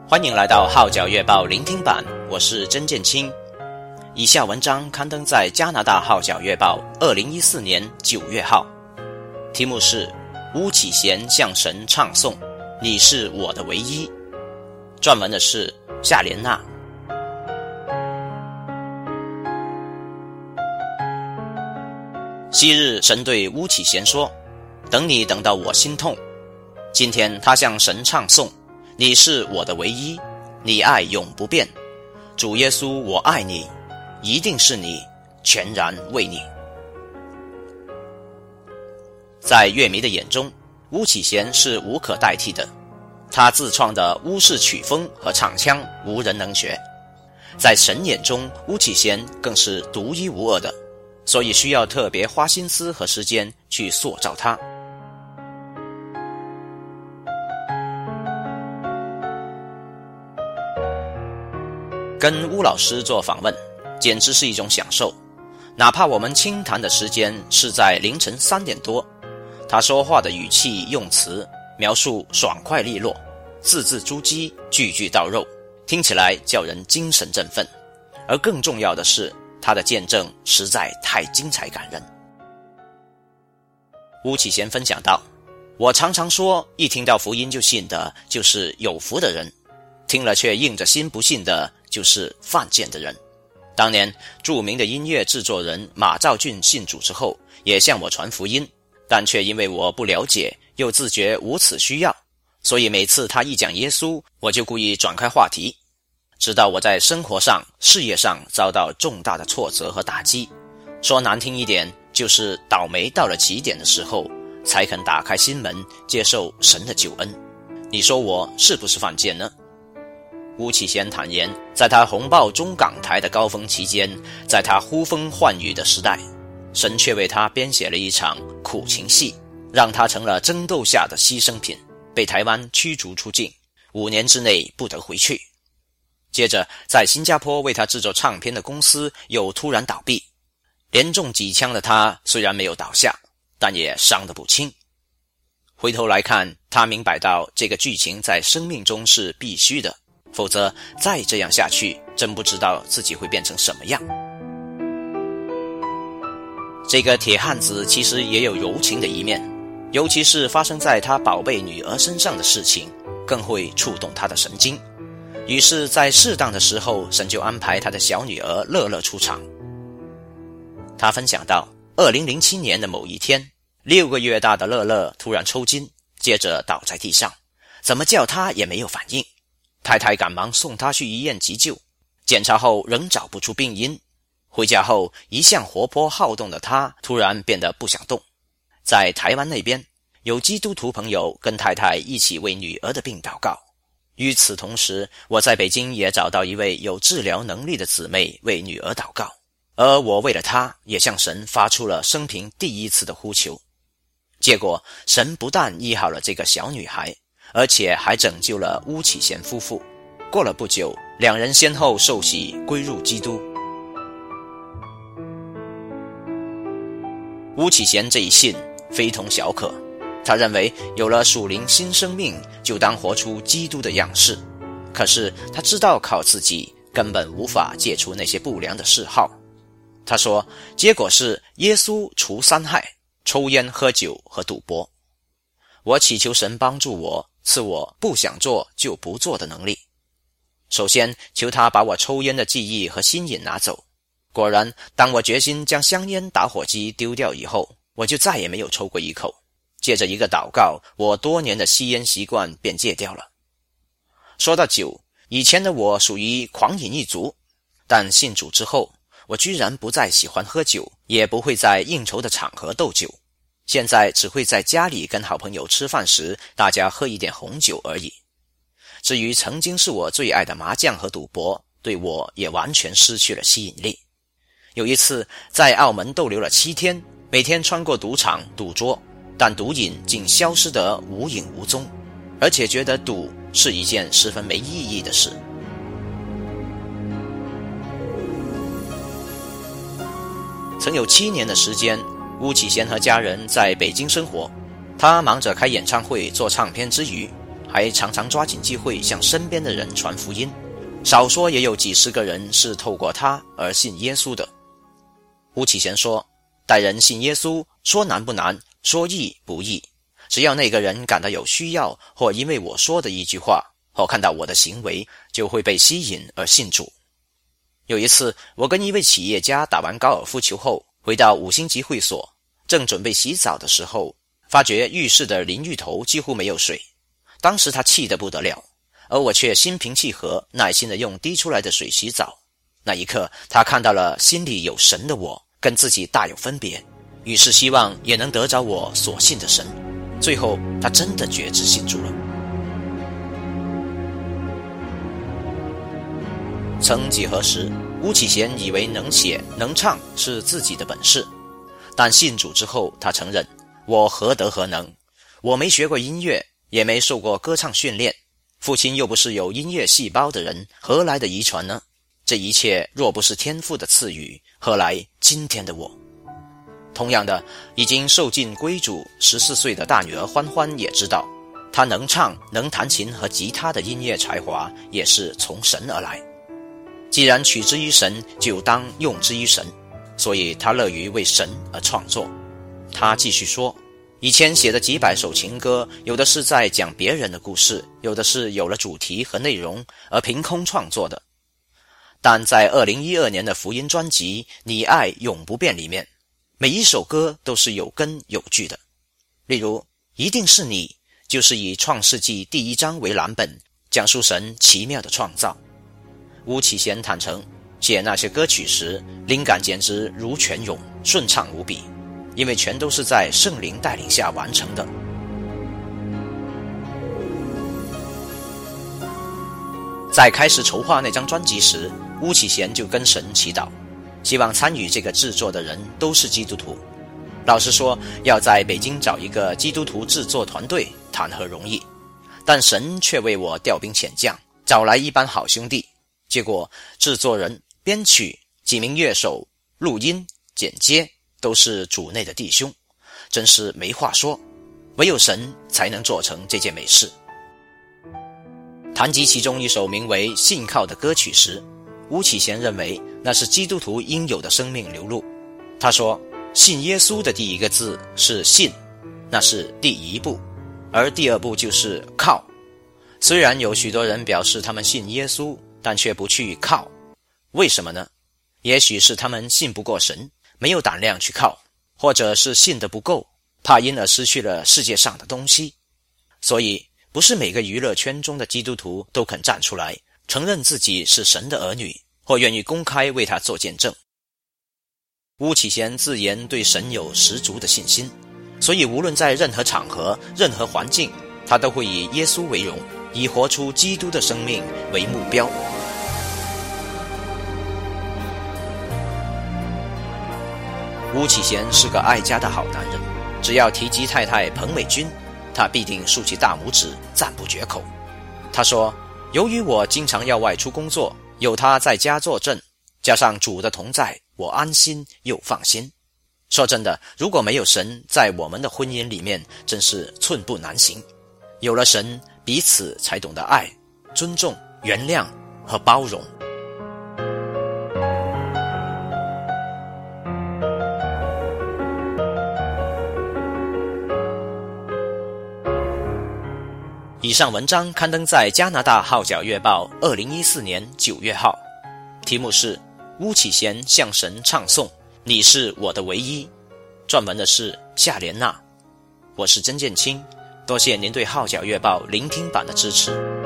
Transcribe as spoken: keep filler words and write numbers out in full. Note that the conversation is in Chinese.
欢迎来到号角月报聆听版，我是曾建清。以下文章刊登在加拿大号角月报二零一四年九月号，题目是巫启贤向神唱颂，你是我的唯一。撰文的是夏莲娜。昔日神对巫启贤说，等你等到我心痛。今天他向神唱颂，你是我的唯一，你爱永不变。主耶稣，我爱你，一定是你，全然为你。在乐迷的眼中，巫启贤是无可代替的，他自创的巫式曲风和唱腔无人能学。在神眼中，巫启贤更是独一无二的，所以需要特别花心思和时间去塑造他。跟巫老师做访问简直是一种享受，哪怕我们倾谈的时间是在凌晨三点多，他说话的语气用词描述爽快利落，字字珠玑，句句到肉，听起来叫人精神振奋。而更重要的是，他的见证实在太精彩感人。巫启贤分享道，我常常说，一听到福音就信的就是有福的人，听了却硬着心不信的就是犯贱的人。当年著名的音乐制作人马兆骏信主之后，也向我传福音，但却因为我不了解，又自觉无此需要，所以每次他一讲耶稣，我就故意转开话题。直到我在生活上、事业上遭到重大的挫折和打击，说难听一点，就是倒霉到了极点的时候，才肯打开心门，接受神的救恩。你说我是不是犯贱呢？巫启贤坦言，在他红爆中港台的高峰期间，在他呼风唤雨的时代，神却为他编写了一场苦情戏，让他成了争斗下的牺牲品，被台湾驱逐出境，五年之内不得回去。接着在新加坡为他制作唱片的公司又突然倒闭，连中几枪的他虽然没有倒下，但也伤得不轻。回头来看，他明白到这个剧情在生命中是必须的，否则再这样下去，真不知道自己会变成什么样。这个铁汉子其实也有柔情的一面，尤其是发生在他宝贝女儿身上的事情，更会触动他的神经。于是在适当的时候，神就安排他的小女儿乐乐出场。他分享到，二零零七年的某一天，六个月大的乐乐突然抽筋，接着倒在地上，怎么叫他也没有反应。太太赶忙送他去医院急救，检查后仍找不出病因。回家后，一向活泼好动的他突然变得不想动。在台湾那边，有基督徒朋友跟太太一起为女儿的病祷告。与此同时，我在北京也找到一位有治疗能力的姊妹为女儿祷告，而我为了她也向神发出了生平第一次的呼求。结果神不但医好了这个小女孩，而且还拯救了巫启贤夫妇。过了不久，两人先后受洗归入基督。巫启贤这一信非同小可，他认为有了属灵新生命，就当活出基督的样式。可是他知道靠自己根本无法戒除那些不良的嗜好。他说，结果是耶稣除三害：抽烟、喝酒和赌博。我祈求神帮助我，赐我不想做就不做的能力。首先求他把我抽烟的记忆和心瘾拿走。果然，当我决心将香烟、打火机丢掉以后，我就再也没有抽过一口。借着一个祷告，我多年的吸烟习惯便戒掉了。说到酒，以前的我属于狂饮一族，但信主之后，我居然不再喜欢喝酒，也不会在应酬的场合斗酒。现在只会在家里跟好朋友吃饭时，大家喝一点红酒而已。至于曾经是我最爱的麻将和赌博，对我也完全失去了吸引力。有一次在澳门逗留了七天，每天穿过赌场赌桌，但毒瘾竟消失得无影无踪，而且觉得赌是一件十分没意义的事。曾有七年的时间，巫启贤和家人在北京生活，他忙着开演唱会做唱片之余， 还常常抓紧机会向身边的人传福音，少说也有几十个人是透过他而信耶稣的。巫启贤说，带人信耶稣，说难不难，说易不易，只要那个人感到有需要，或因为我说的一句话，或看到我的行为，就会被吸引而信主。有一次，我跟一位企业家打完高尔夫球后，回到五星级会所，正准备洗澡的时候，发觉浴室的淋浴头几乎没有水。当时他气得不得了，而我却心平气和，耐心地用滴出来的水洗澡。那一刻，他看到了心里有神的我，跟自己大有分别，于是希望也能得着我所信的神。最后，他真的觉知信主了。曾几何时，巫启贤以为能写能唱是自己的本事，但信主之后，他承认，我何德何能？我没学过音乐，也没受过歌唱训练，父亲又不是有音乐细胞的人，何来的遗传呢？这一切若不是天父的赐予，何来今天的我？同样的，已经受尽归主十四岁的大女儿欢欢也知道，她能唱能弹琴和吉他的音乐才华也是从神而来。既然取之于神，就当用之于神，所以他乐于为神而创作。他继续说，以前写的几百首情歌，有的是在讲别人的故事，有的是有了主题和内容而凭空创作的。但在二零一二年的福音专辑《你爱永不变》里面，每一首歌都是有根有据的。例如，一定是你，就是以创世纪第一章为蓝本，讲述神奇妙的创造。巫启贤坦诚，写那些歌曲时，灵感简直如泉涌，顺畅无比，因为全都是在圣灵带领下完成的。在开始筹划那张专辑时，巫启贤就跟神祈祷，希望参与这个制作的人都是基督徒。老实说，要在北京找一个基督徒制作团队谈何容易，但神却为我调兵遣将，找来一班好兄弟。结果制作人、编曲、几名乐手、录音、剪接都是主内的弟兄，真是没话说，唯有神才能做成这件美事。谈及其中一首名为《信靠》的歌曲时，巫启贤认为那是基督徒应有的生命流露。他说，信耶稣的第一个字是信，那是第一步，而第二步就是靠。虽然有许多人表示他们信耶稣，但却不去靠，为什么呢？也许是他们信不过神，没有胆量去靠，或者是信得不够，怕因而失去了世界上的东西。所以不是每个娱乐圈中的基督徒都肯站出来承认自己是神的儿女，或愿意公开为他做见证。巫启贤自言对神有十足的信心，所以无论在任何场合、任何环境，他都会以耶稣为荣，以活出基督的生命为目标。巫启贤是个爱家的好男人，只要提及太太彭美君，他必定竖起大拇指，赞不绝口。他说，由于我经常要外出工作，有他在家坐镇，加上主的同在，我安心又放心。说真的，如果没有神在我们的婚姻里面，真是寸步难行。有了神，彼此才懂得爱、尊重、原谅和包容。以上文章刊登在加拿大号角月报二零一四年九月号，题目是巫启贤向神唱颂，你是我的唯一。撰文的是夏莲娜。我是曾建清，多谢您对号角月报聆听版的支持。